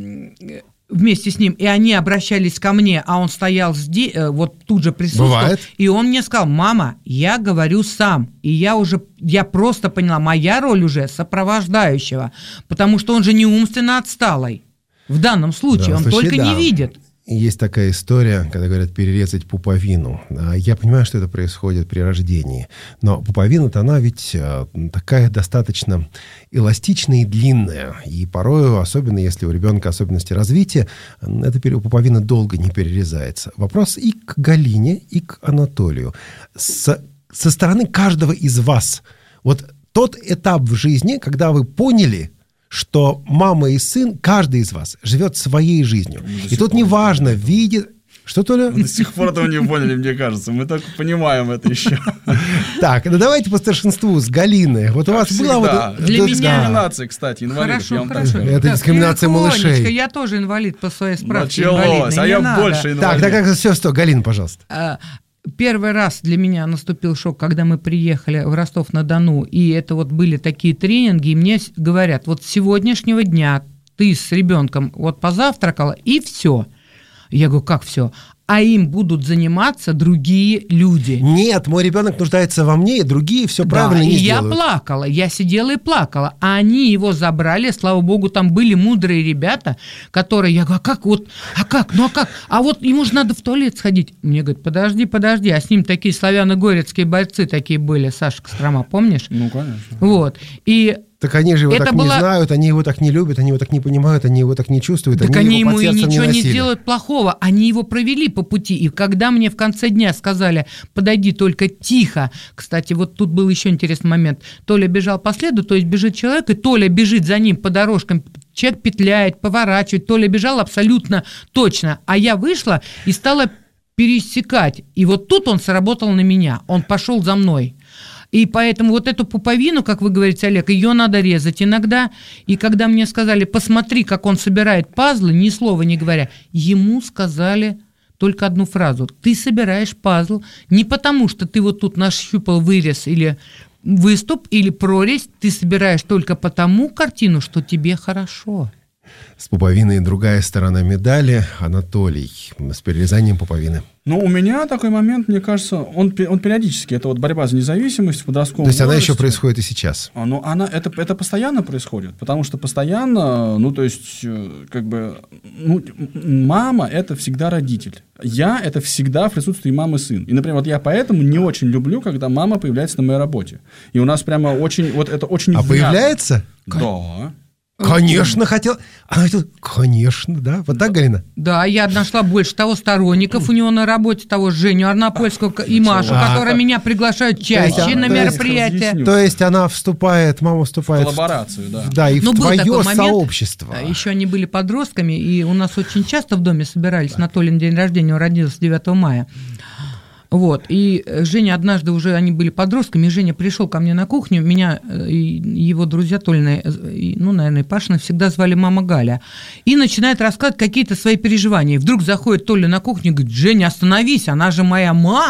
вместе с ним, и они обращались ко мне, а он стоял здесь, вот тут же присутствовал. Бывает. И он мне сказал: мама, я говорю сам. И я просто поняла, моя роль уже сопровождающего, потому что он же не умственно отсталый. В данном случае он только не видит. Есть такая история, когда говорят перерезать пуповину. Я понимаю, что это происходит при рождении, но пуповина-то она ведь такая достаточно эластичная и длинная. И порою, особенно если у ребенка особенности развития, эта пуповина долго не перерезается. Вопрос и к Галине, и к Анатолию. Со стороны каждого из вас, вот тот этап в жизни, когда вы поняли, что мама и сын, каждый из вас, живет своей жизнью. И тут неважно, видит... Что, Толя? До сих пор этого не поняли, мне кажется. Мы только понимаем это еще. Так, ну давайте по старшинству с Галиной. Вот у вас была вот... Для меня... Дискриминация, кстати, инвалидов. Хорошо. Это дискриминация малышей. Я тоже инвалид по своей справке. Началось, а я больше инвалид. Так, все, Галина, пожалуйста. Первый раз для меня наступил шок, когда мы приехали в Ростов-на-Дону, и это вот были такие тренинги, и мне говорят: вот с сегодняшнего дня ты с ребенком вот позавтракала, и все. Я говорю: как все? А им будут заниматься другие люди. Нет, мой ребенок нуждается во мне, и другие все правильно не сделают. Я плакала, я сидела и плакала, а они его забрали, слава богу, там были мудрые ребята, которые, я говорю: а вот ему же надо в туалет сходить. Мне говорят: подожди, а с ним такие славяно-горецкие бойцы такие были, Саша Кострома, помнишь? Ну, конечно. Вот, и... Так они же его так не знают, они его так не любят, они его так не понимают, они его так не чувствуют, так они ему и ничего не носили. делают плохого, они его провели по пути, и когда мне в конце дня сказали: подойди только тихо, кстати, вот тут был еще интересный момент, Толя бежал по следу, то есть бежит человек, и Толя бежит за ним по дорожкам, человек петляет, поворачивает, Толя бежал абсолютно точно, а я вышла и стала пересекать, и вот тут он сработал на меня, он пошел за мной. И поэтому вот эту пуповину, как вы говорите, Олег, ее надо резать иногда. И когда мне сказали: посмотри, как он собирает пазлы, ни слова не говоря, ему сказали только одну фразу: ты собираешь пазл не потому, что ты вот тут нащупал вырез или выступ, или прорезь, ты собираешь только потому картину, что тебе хорошо. С пуповиной другая сторона медали. Анатолий, с перерезанием пуповины. Ну, у меня такой момент, мне кажется, он периодически, это вот борьба за независимость в подростковом возрасте. То есть возрасте. Она еще происходит и сейчас? Ну, это постоянно происходит, потому что постоянно, мама – это всегда родитель. Я – это всегда в присутствии мамы сын. И, например, вот я поэтому не очень люблю, когда мама появляется на моей работе. И у нас прямо очень, вот это очень внятно. Появляется? Да. Конечно, хотел. Конечно, да? Вот так, Галина? Да, я нашла больше того сторонников у него на работе, того Женю Арнопольского и Машу, которые меня приглашают чаще на мероприятия. То есть мама вступает в коллаборацию, да. Да, и в твое сообщество. Еще они были подростками, и у нас очень часто в доме собирались. На Толин день рождения, он родился 9 мая. Вот, и Женя однажды уже, они были подростками, и Женя пришел ко мне на кухню, меня и его друзья Толина, наверное, Пашина всегда звали мама Галя, и начинает рассказывать какие-то свои переживания. И вдруг заходит Толя на кухню и говорит: Женя, остановись, она же моя мама.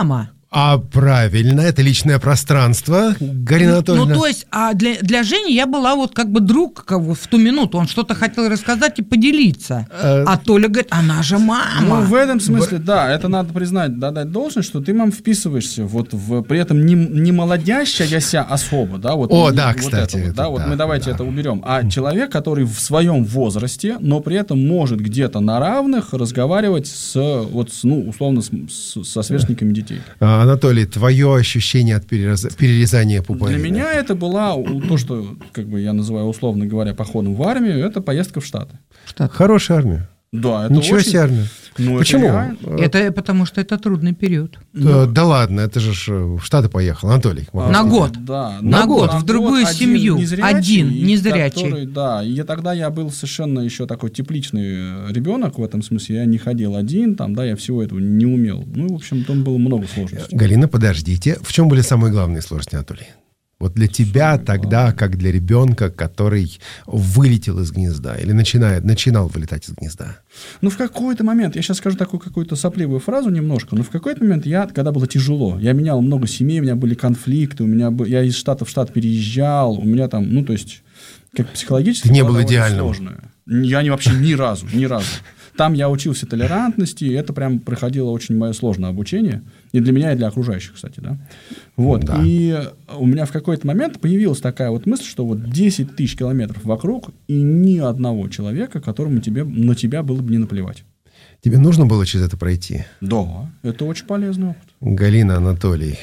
Правильно, это личное пространство, Галина Анатольевна. Ну, то есть, для Жени я была вот как бы друг в ту минуту. Он что-то хотел рассказать и поделиться. А Толя говорит, она же мама. Ну, в этом смысле, да, это надо признать, дать должность, что ты, мам, вписываешься вот при этом не молодящаяся особа, да, вот. Да, вот кстати. Это, да, вот мы давайте это уберем. А человек, который в своем возрасте, но при этом может где-то на равных разговаривать условно, со сверстниками детей. Анатолий, твое ощущение от перерезания пуповины? Для меня это была то, что, как бы я называю, условно говоря, походом в армию, это поездка в Штаты. Хорошая армия. Да, это Ничего себе армия. Почему? Это потому что это трудный период. Да ладно, это же в Штаты поехал, Анатолий. На год. Да, на год, в другую семью. Один незрячий. И тогда я был совершенно еще такой тепличный ребенок в этом смысле. Я не ходил один, я всего этого не умел. Ну, в общем, там было много сложностей. Галина, подождите. В чем были самые главные сложности, Анатолий? Вот для тебя тогда, как для ребенка, который вылетел из гнезда или начинал вылетать из гнезда? Ну, в какой-то момент, я сейчас скажу такую какую-то сопливую фразу немножко, но в какой-то момент когда было тяжело, я менял много семей, у меня были конфликты, я из штата в штат переезжал, у меня там, как психологически... Ты не был идеальным. Сложное. Я вообще ни разу. Там я учился толерантности, и это прям проходило очень мое сложное обучение. И для меня, и для окружающих, кстати, да. Вот. Да. И у меня в какой-то момент появилась такая вот мысль, что 10 тысяч километров вокруг, и ни одного человека, которому на тебя было бы не наплевать. Тебе нужно было через это пройти? Да, это очень полезный опыт. Галина, Анатолий.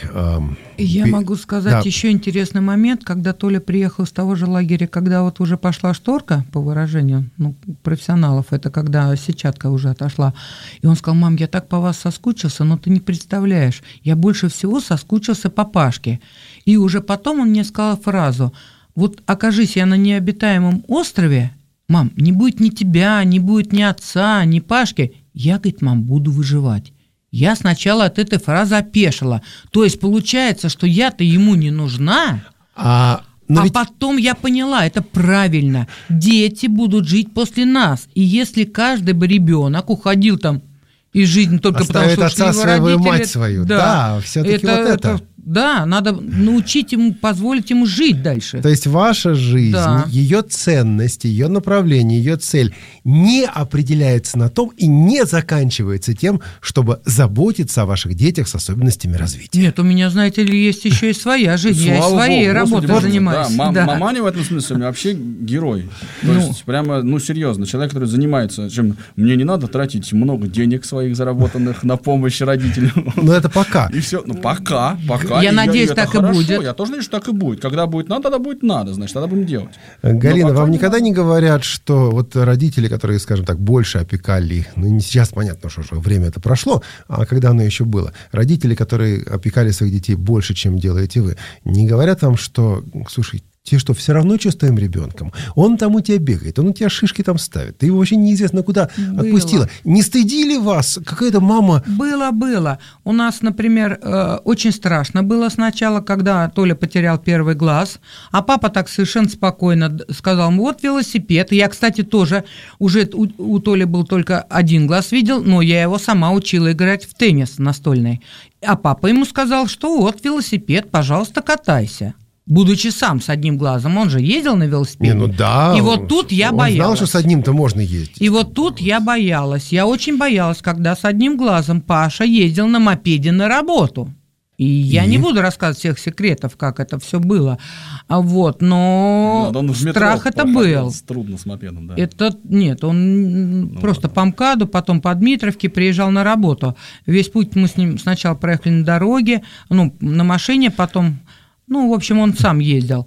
Я могу сказать еще интересный момент, когда Толя приехал с того же лагеря, когда вот уже пошла шторка, по выражению профессионалов, это когда сетчатка уже отошла. И он сказал: мам, я так по вас соскучился, но ты не представляешь, я больше всего соскучился по Пашке. И уже потом он мне сказал фразу: вот окажись я на необитаемом острове, мам, не будет ни тебя, не будет ни отца, ни Пашки, я, говорит, мам, буду выживать. Я сначала от этой фразы опешила. То есть получается, что я-то ему не нужна, потом я поняла, это правильно. Дети будут жить после нас. И если каждый бы ребенок уходил там из жизни только потому, что отца его своего родители... и мать свою. Да, все-таки это. Да, надо научить ему, позволить ему жить дальше. То есть ваша жизнь, ее ценность, ее направление, ее цель не определяется на том и не заканчивается тем, чтобы заботиться о ваших детях с особенностями развития. Нет, у меня, знаете ли, есть еще и своя жизнь. Я и своей работой занимаюсь. Маманя в этом смысле вообще герой. То есть прямо, серьезно, человек, который занимается, чем мне не надо тратить много денег своих заработанных на помощь родителям. Но это пока. И все. Пока. Я надеюсь, так и будет. Я тоже надеюсь, что так и будет. Когда будет надо, тогда будет надо, значит, тогда будем делать. Галина, вам никогда не говорят, что вот родители, которые, скажем так, больше опекали, не сейчас понятно, что уже время это прошло, а когда оно еще было, родители, которые опекали своих детей больше, чем делаете вы, не говорят вам, что, слушай, те, что все равно что с твоим ребенком, он там у тебя бегает, он у тебя шишки там ставит, ты его вообще неизвестно куда отпустила. Не стыдили вас? Какая-то мама... Было. У нас, например, очень страшно было сначала, когда Толя потерял первый глаз, а папа так совершенно спокойно сказал: вот велосипед. Я, кстати, тоже уже у Толи был только один глаз видел, но я его сама учила играть в теннис настольный. А папа ему сказал, что вот велосипед, пожалуйста, катайся. Будучи сам с одним глазом, он же ездил на велосипеде. Да. И вот тут я боялась. Он знал, что с одним-то можно ездить. И вот тут я боялась. Я очень боялась, когда с одним глазом Паша ездил на мопеде на работу. И я не буду рассказывать всех секретов, как это все было. Но страх это был. Трудно с мопедом, да. Нет, он просто по МКАДу, потом по Дмитровке приезжал на работу. Весь путь мы с ним сначала проехали на дороге, на машине, потом... в общем, он сам ездил.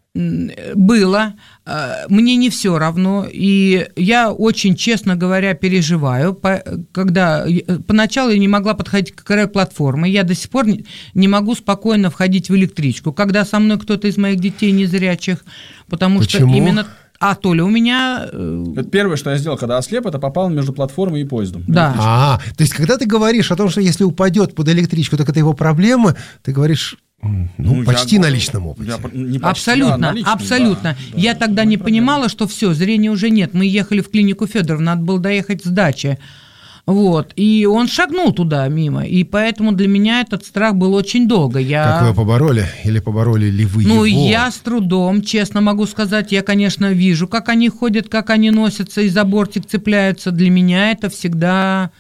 Было. Мне не все равно. И я очень, честно говоря, переживаю. Когда поначалу я не могла подходить к краю платформы. Я до сих пор не могу спокойно входить в электричку. Когда со мной кто-то из моих детей незрячих. Потому что именно... Толя у меня... Это первое, что я сделал, когда ослеп, это попал между платформой и поездом. Да. То есть, когда ты говоришь о том, что если упадет под электричку, так это его проблема, ты говоришь... почти на личном опыте. Абсолютно. Да, я тогда не понимала, что все, зрения уже нет. Мы ехали в клинику Федоров, надо было доехать с дачи. Вот, и он шагнул туда мимо, и поэтому для меня этот страх был очень долго. Как вы его побороли? Или побороли ли вы его? Я с трудом, честно могу сказать, я, конечно, вижу, как они ходят, как они носятся и за бортик цепляются. Для меня это всегда...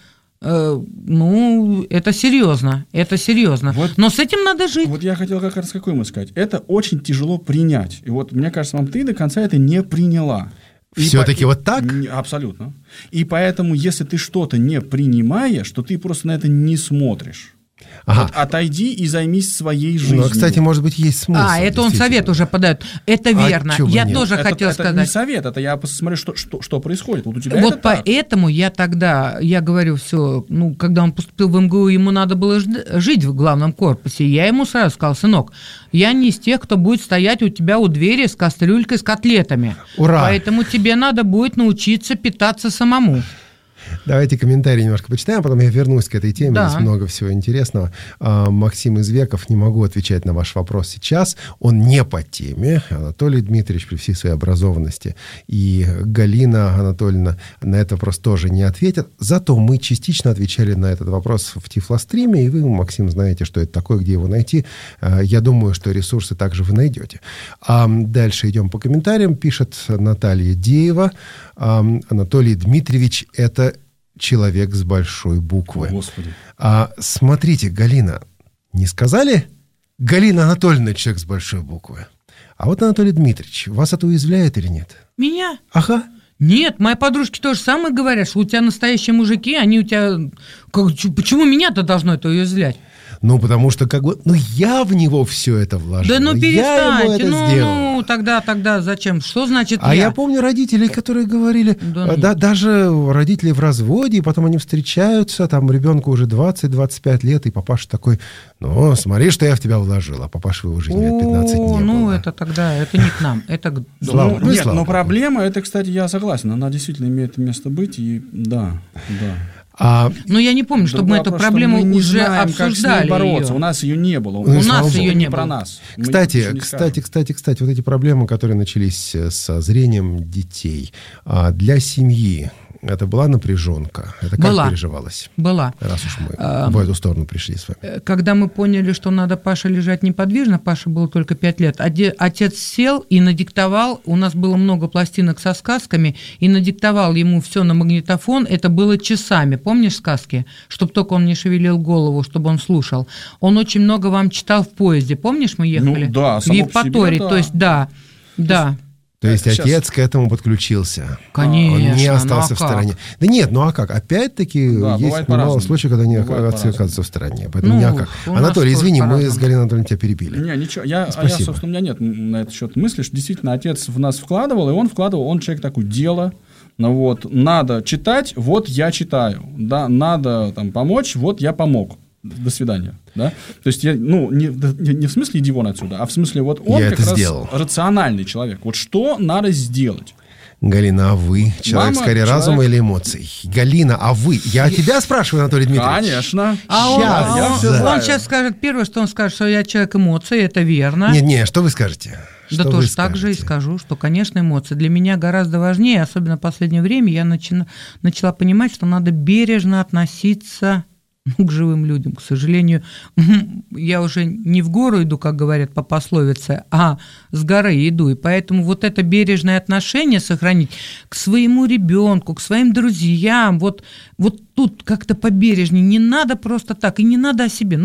это серьезно, Вот, но с этим надо жить. Вот я хотел как раз какую ему сказать. Это очень тяжело принять. И вот, мне кажется, ты до конца это не приняла. Все-таки вот так? Абсолютно. И поэтому, если ты что-то не принимаешь, то ты просто на это не смотришь. Ага. Вот отойди и займись своей жизнью. Ну, кстати, может быть, есть смысл. Это он совет уже подает. Это верно. Я тоже хотел сказать. Это не совет, это я посмотрю, что происходит. Вот у тебя вот поэтому я говорю, все, когда он поступил в МГУ, ему надо было жить в главном корпусе. Я ему сразу сказал: сынок, я не из тех, кто будет стоять у тебя у двери с кастрюлькой с котлетами. Ура! Поэтому тебе надо будет научиться питаться самому. Давайте комментарии немножко почитаем, а потом я вернусь к этой теме. Да. Здесь много всего интересного. Максим из Веков: не могу отвечать на ваш вопрос сейчас. Он не по теме. Анатолий Дмитриевич при всей своей образованности и Галина Анатольевна на этот вопрос тоже не ответят. Зато мы частично отвечали на этот вопрос в Тифлостриме, и вы, Максим, знаете, что это такое, где его найти. Я думаю, что ресурсы также вы найдете. Дальше идем по комментариям. Пишет Наталья Деева: Анатолий Дмитриевич — это человек с большой буквы. О, Господи. Смотрите, Галина, не сказали? Галина Анатольевна — человек с большой буквы. А вот Анатолий Дмитриевич, вас это уязвляет или нет? Меня? Ага. Нет, мои подружки тоже самое говорят, что у тебя настоящие мужики, они у тебя... Почему меня-то должно это уязвлять? Потому что я в него все это вложил. Да перестаньте, сделал. Тогда зачем? Что значит я помню родителей, которые говорили, даже родители в разводе, и потом они встречаются, там ребенку уже 20-25 лет, и папаша такой: смотри, что я в тебя вложил, а папаша в его жизни лет 15 не было. Это не к нам, это к... Но проблема, это, кстати, я согласен, она действительно имеет место быть, и да. Я не помню, чтобы мы эту проблему уже обсуждали. Бороться. У нас ее не было. У нас ее не было. Про нас. Кстати, вот эти проблемы, которые начались со зрением детей, для семьи это была напряженка? Это как переживалось? Была. Раз уж мы в эту сторону пришли с вами. Когда мы поняли, что надо Паше лежать неподвижно, Паше было только 5 лет, отец сел и надиктовал, у нас было много пластинок со сказками, и надиктовал ему все на магнитофон, это было часами. Помнишь сказки? Чтобы только он не шевелил голову, чтобы он слушал. Он очень много вам читал в поезде. Помнишь, мы ехали? Да, в Евпатории. То есть, да. То есть отец к этому подключился. Конечно. Он не остался в стороне. Да нет, а как? Опять-таки есть немало случаев, когда отцы оказываются в стороне. Поэтому никак. Анатолий, извини, мы с Галиной Анатольевной тебя перебили. Ничего. Собственно, у меня нет на этот счет мысли, что действительно отец в нас вкладывал, и он человек такое дело. Надо читать, я читаю. Да, надо помочь, я помог. До свидания. Да? То есть я, не в смысле иди вон отсюда, а в смысле он я как раз рациональный человек. Что надо сделать? Галина, а вы? Человек скорее разума или эмоций? Галина, а вы? Я тебя спрашиваю, Анатолий Дмитриевич. Конечно. Он сейчас скажет, первое, что он скажет, что я человек эмоций, это верно. Нет, что вы скажете? Тоже так же и скажу, что, конечно, эмоции для меня гораздо важнее, особенно в последнее время я начала понимать, что надо бережно относиться к живым людям. К сожалению, я уже не в гору иду, как говорят по пословице, а с горы иду. И поэтому это бережное отношение сохранить к своему ребенку, к своим друзьям, вот тут как-то побережнее. Не надо просто так, и не надо о себе.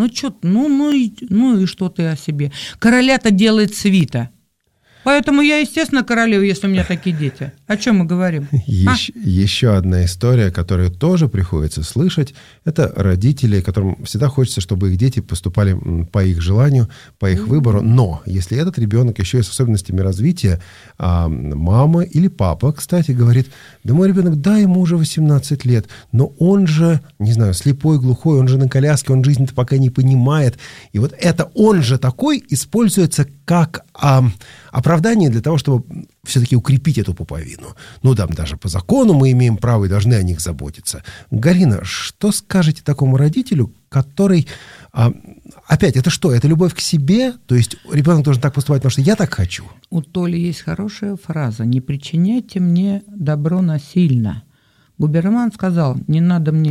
И что ты о себе? Короля-то делает свита. Поэтому я, естественно, королева, если у меня такие дети. О чем мы говорим? Еще одна история, которую тоже приходится слышать, это родители, которым всегда хочется, чтобы их дети поступали по их желанию, по их выбору. Но если этот ребенок еще и с особенностями развития, мама или папа, кстати, говорит: да мой ребенок, ему уже 18 лет, но он же, не знаю, слепой, глухой, он же на коляске, он жизнь-то пока не понимает. И это он же такой используется как оправдание для того, чтобы все-таки укрепить эту пуповину. Даже по закону мы имеем право и должны о них заботиться. Галина, что скажете такому родителю, который... опять, это что? Это любовь к себе? То есть ребенок должен так поступать, потому что я так хочу? У Толи есть хорошая фраза: «Не причиняйте мне добро насильно». Губерман сказал: не надо мне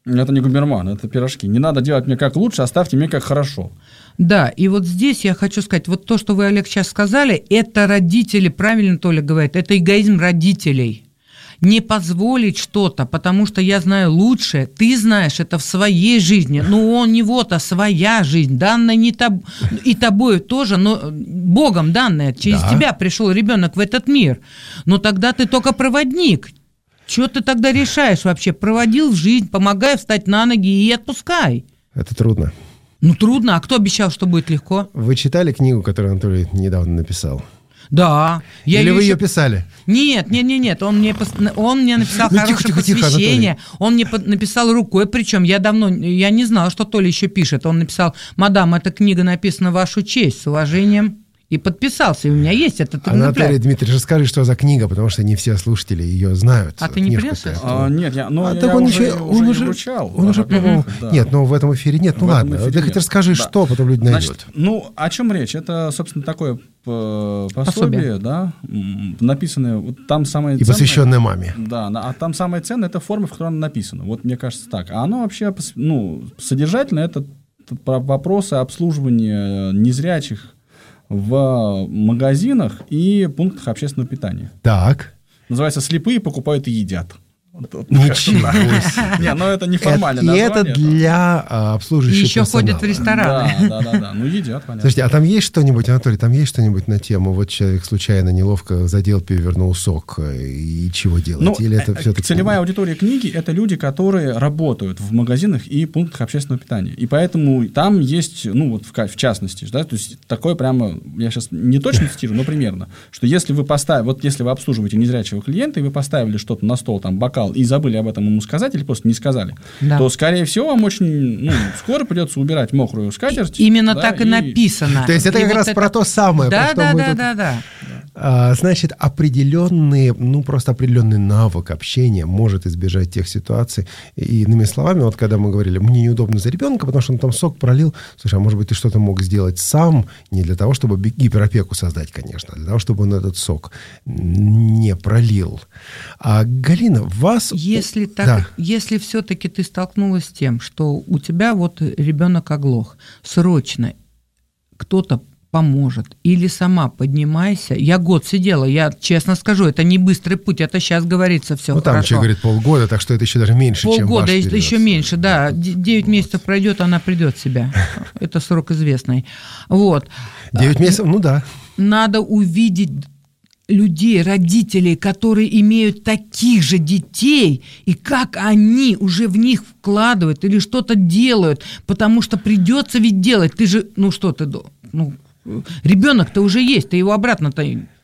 Это не губерман, это пирожки. Не надо делать мне как лучше, оставьте мне как хорошо. Да, и вот здесь я хочу сказать, вот то, что вы, Олег, сейчас сказали, это родители, правильно Толя говорит, это эгоизм родителей. Не позволить что-то, потому что я знаю лучше, ты знаешь это в своей жизни, но у него-то своя жизнь, данная не и тобой тоже, но Богом данная, через тебя пришел ребенок в этот мир, но тогда ты только проводник. Что ты тогда решаешь вообще? Проводил в жизнь, помогай встать на ноги и отпускай. Это трудно. Ну, трудно. А кто обещал, что будет легко? Вы читали книгу, которую Анатолий недавно написал? Да. Или вы ее писали? Нет. Он мне написал хорошее посвящение. Он мне написал рукой, причем я не знала, что Толя еще пишет. Он написал: «Мадам, эта книга написана в вашу честь, с уважением». И подписался, и у меня есть этот экземпляр. Анатолий Дмитриевич, расскажи, что за книга, потому что не все слушатели ее знают. А ты не принес? Нет, я уже вручал. Он уже, по-моему... Да. Нет, но в этом эфире нет. Ну ладно, ты хоть расскажи, что, потом люди найдут. Ну, о чем речь? Это, собственно, такое пособие, да, написанное, вот там самое ценное... И посвященное маме. Да, а там самое ценное — это форма, в которой оно написано. Вот мне кажется так. А оно вообще, содержательно, это вопросы обслуживания незрячих в магазинах и пунктах общественного питания. Так. Называется «Слепые покупают и едят». Ничего. Не, ну это неформально. И это для обслуживающего персонала. Еще ходят в рестораны. Да. Ну едят, понятно. Слушайте, а там есть что-нибудь, Анатолий, на тему, вот человек случайно неловко задел, перевернул сок, и чего делать? Или это все-таки... Целевая аудитория книги — это люди, которые работают в магазинах и пунктах общественного питания. И поэтому там есть, в частности, да, то есть такое прямо, я сейчас не точно цитирую, но примерно, что если вы обслуживаете незрячего клиента, и вы поставили что-то на стол, там, бокал, и забыли об этом ему сказать или просто не сказали, то, скорее всего, вам очень скоро придется убирать мокрую скатерть. Именно так и написано. То есть это как раз про то самое. Да. Значит, определенный навык общения может избежать тех ситуаций. И иными словами, вот когда мы говорили, мне неудобно за ребенка, потому что он там сок пролил, слушай, а может быть, ты что-то мог сделать сам, не для того, чтобы гиперопеку создать, конечно, а для того, чтобы он этот сок не пролил. А, Галина, если все-таки ты столкнулась с тем, что у тебя вот ребенок оглох, срочно кто-то поможет, или сама поднимайся. Я год сидела, я честно скажу, это не быстрый путь, это сейчас говорится все хорошо. Там человек говорит полгода, так что это еще даже меньше, чем ваш период. Полгода, еще меньше, да. 9 месяцев пройдет, она придет в себя. Это срок известный. Вот. 9 месяцев, да. Надо увидеть людей, родителей, которые имеют таких же детей, и как они уже в них вкладывают или что-то делают, потому что придется ведь делать. Ты же, ребенок-то уже есть, ты его обратно-то...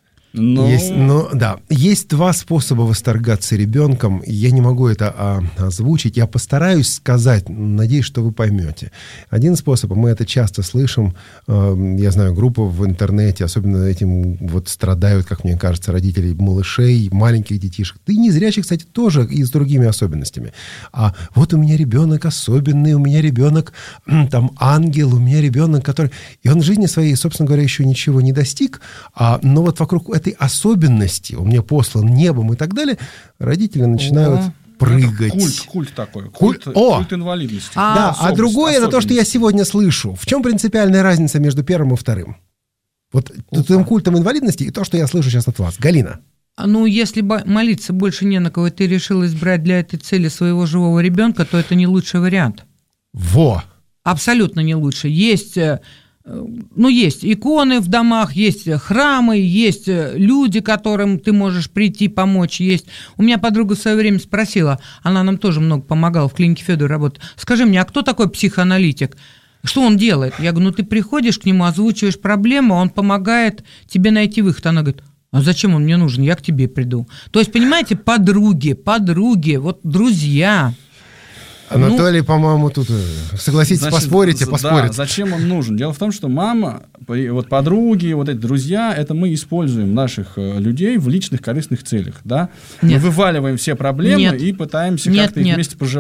Есть два способа восторгаться ребенком. Я не могу это озвучить. Я постараюсь сказать, надеюсь, что вы поймете. Один способ, мы это часто слышим, я знаю, группы в интернете, особенно этим страдают, как мне кажется, родители малышей, маленьких детишек. Да и незрячих, кстати, тоже, и с другими особенностями. А вот у меня ребенок особенный, у меня ребенок ангел, у меня ребенок, который... И он в жизни своей, собственно говоря, еще ничего не достиг, но вот вокруг этой особенности, он мне послан небом и так далее, родители начинают прыгать. Культ такой. Культ инвалидности. А другое, это то, что я сегодня слышу. В чем принципиальная разница между первым и вторым? Вот этим культом инвалидности и то, что я слышу сейчас от вас. Галина. Если молиться больше не на кого, ты решил избрать для этой цели своего живого ребенка, то это не лучший вариант. Абсолютно не лучший. Есть иконы в домах, есть храмы, есть люди, которым ты можешь прийти, помочь, есть. У меня подруга в свое время спросила, она нам тоже много помогала, в клинике Федора работает. Скажи мне, а кто такой психоаналитик? Что он делает? Я говорю, ты приходишь к нему, озвучиваешь проблему, он помогает тебе найти выход. Она говорит, а зачем он мне нужен? Я к тебе приду. То есть, понимаете, подруги, друзья. Анатолий, по-моему, тут согласитесь, поспорите. Да, зачем он нужен? Дело в том, что мама, подруги, эти друзья, это мы используем наших людей в личных корыстных целях. Да? Мы вываливаем все проблемы и пытаемся как-то их вместе проживать.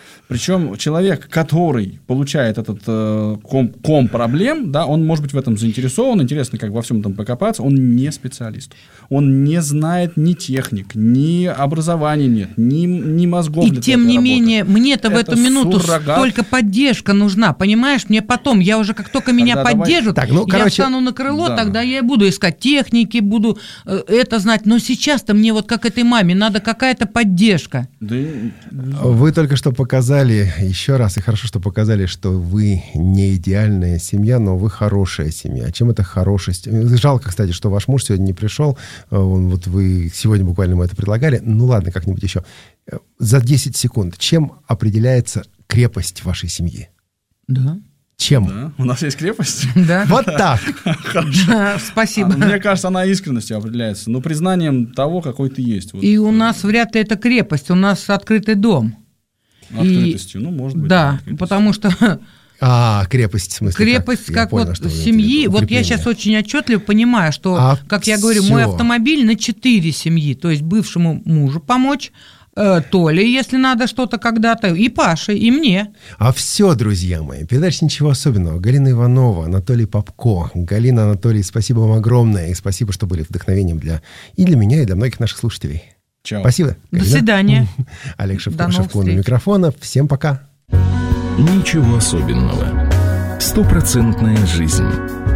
Причем человек, который получает этот ком проблем, да, он может быть в этом заинтересован, интересно как во всем этом покопаться, он не специалист. Он не знает ни техник, ни образования нет, ни мозгов. И тем не менее, мне-то в эту минуту только поддержка нужна, понимаешь? Мне потом, я уже как только меня поддержат, я встану на крыло, тогда я и буду искать техники, буду это знать. Но сейчас-то мне вот как этой маме надо какая-то поддержка. Вы только что показали еще раз, и хорошо, что показали, что вы не идеальная семья, но вы хорошая семья. Чем это хорошая семья? Жалко, кстати, что ваш муж сегодня не пришел. Вот вы сегодня буквально ему это предлагали. Ну ладно, как-нибудь еще. За 10 секунд. Чем определяется крепость вашей семьи? Да. Чем? Да, у нас есть крепость. Да. Вот так. Спасибо. Мне кажется, она искренностью определяется, но признанием того, какой ты есть. И у нас вряд ли это крепость, у нас открытый дом. Открытостью, может быть. Да, потому что... крепость, в смысле? Крепость как вот семьи. Вот я сейчас очень отчетливо понимаю, что, как я говорю, мой автомобиль на 4 семьи, то есть бывшему мужу помочь, Толе, если надо что-то когда-то, и Паше, и мне. Все, друзья мои, передача «Ничего особенного». Галина Иванова, Анатолий Попко. Галина, Анатолий, спасибо вам огромное. И спасибо, что были вдохновением для меня, и для многих наших слушателей. Чао. Спасибо. До свидания. Олег Шевкун у микрофона. Всем пока. Ничего особенного. 100% жизнь.